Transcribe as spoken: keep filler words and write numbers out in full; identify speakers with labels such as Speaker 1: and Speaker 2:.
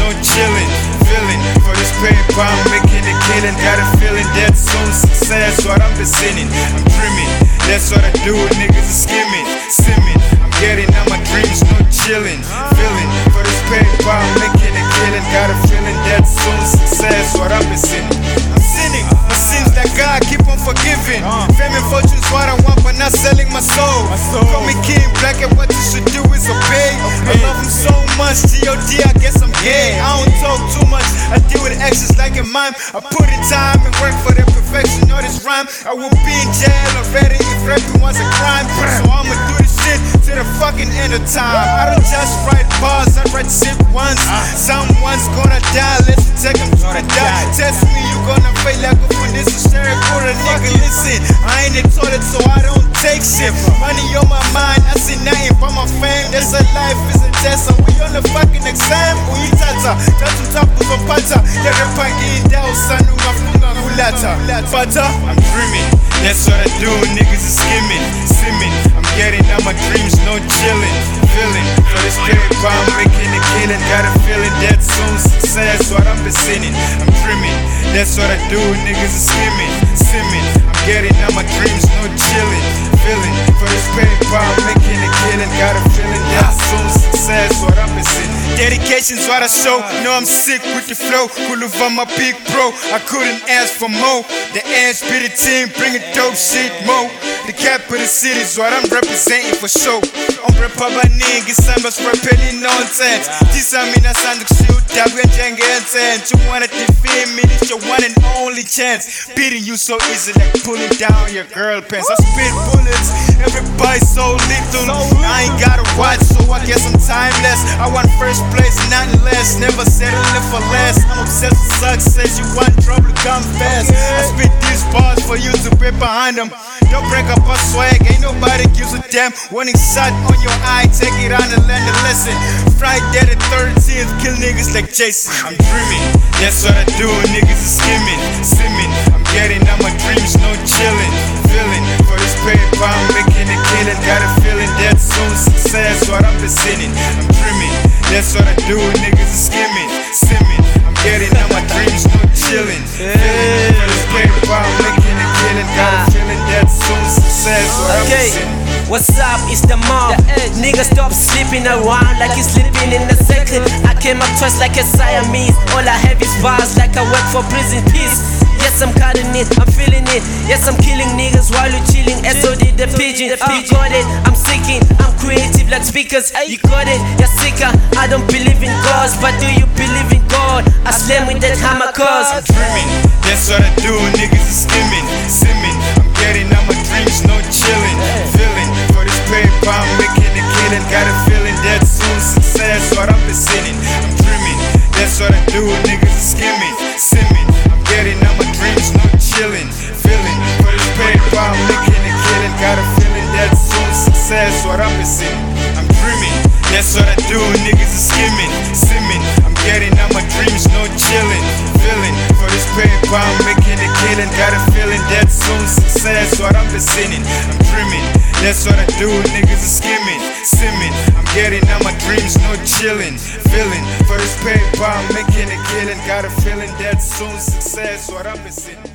Speaker 1: no chillin'. Feeling for this paper, I'm making a killing. Got a feeling that soon success, what I've been sinning. I'm dreaming, that's what I do, niggas are skimming, simming. I'm getting out my dreams, no chillin'. Feeling for this paper, I'm making a killing. Got a feeling that soon success, what I've been sinning. I'm sinning, my sins that God keep on forgiving. Fame and fortune's what I want, but not selling my soul. Call me King Black, and what you should do is obey. I love him so much, G O D, I guess I'm gay. I don't talk too much, I deal with actions like a mime. I put in time and work for the perfection of this rhyme. I will be in jail already if rapping was a crime. So I'ma do this shit to the fucking end of time. I don't just write bars, I write shit once. Someone's gonna die, let's take them to the die. Test me, you gonna fail like a fool. This is sharing for a nigga, listen. I ain't in toilet, so I don't take shit. Money on my mind, I see nothing but my fame. That's a life, is a test, so we on the fucking exam. Uitata, tatu tapu zopata. Yere pangi indao sanu mafunga kulata. Fata, I'm dreaming, that's what I do, niggas is skimming, simming. I'm getting out my dreams, no chillin'. Feeling for this paper, I'm making a killing. Got a feeling that soon success, what I've been sinning. I'm dreaming, that's what I do, niggas is skimming, simming. I'm getting out my dreams, no chillin'. Feeling for this paper, I'm making a killing. Got a feeling that soon success, what I've been sinning. Dedication's what I show. Know I'm sick with the flow. Kuluva my big bro. I couldn't ask for more. The Ants be the team, bringing dope shit mo. The capital city's what I'm representing for show. Ombre pabani ngisambas rappelling nonsense. Tisamina sanduk shoot that we njenge intent. You wanna defeat me, it's your one and only chance. Beating you so easy like pulling down your girl pants. I spit bullets, everybody's so lethal. I ain't got a watch, so I guess I'm timeless. I want first place, nothing less. Never settling for less. I'm obsessed with success. You want trouble, come fast. I spit these bars for you to be behind them. Don't break up our swag, ain't nobody gives a damn. Warning shot on your eye, take it on and learn the lesson. Friday the thirteenth, kill niggas like Jason. I'm dreaming, that's what I do, niggas is skimming, simming. I'm getting out my dreams, no chillin'. Feeling for this paper, I'm making a killing. Got a feeling that soon success, what I've been sinning. I'm dreaming, that's what I do, niggas is skimming, simming. I'm getting out my dreams, no chillin'. Feeling for this paper, I'm making a killing. Got a feeling that soon success, what I've been sinning.
Speaker 2: What's up, it's the mob. Niggas stop sleeping around like you sleeping in the second. I came up twice like a Siamese. All I have is bars like I work for prison peace. Yes, I'm cutting it, I'm feeling it. Yes, I'm killing niggas while you chilling. S O D the pigeon, you got it, I'm seeking. I'm creative like speakers, you got it, you're sicker. I don't believe in gods, but do you believe in God? I slam with that hammer cause
Speaker 1: I'm dreaming, that's what I do, niggas is skimming, simming. I'm getting out my dreams, no chillin'. Feeling for this paper, I'm making a killing. Got a feeling that soon success, what I've been sinning. I'm dreaming, that's what I do, niggas is skimming, simming. I'm getting out my dreams, no chillin'. Feeling for this paper, I'm making a killing. Got a feeling that soon success, what I've been sinning. I'm dreaming, that's what I do, niggas is skimming, simming. I'm getting out my dreams, no chillin'. Feeling for this paper, I'm making a killing. Got a feeling that soon success, what I've been sinning. I'm dreaming, that's what I do, niggas is skimming, simming. I'm getting out my dreams, no chillin'. Feeling for this paper, I'm making a killing. Got a feeling that soon success, what I've been sinning.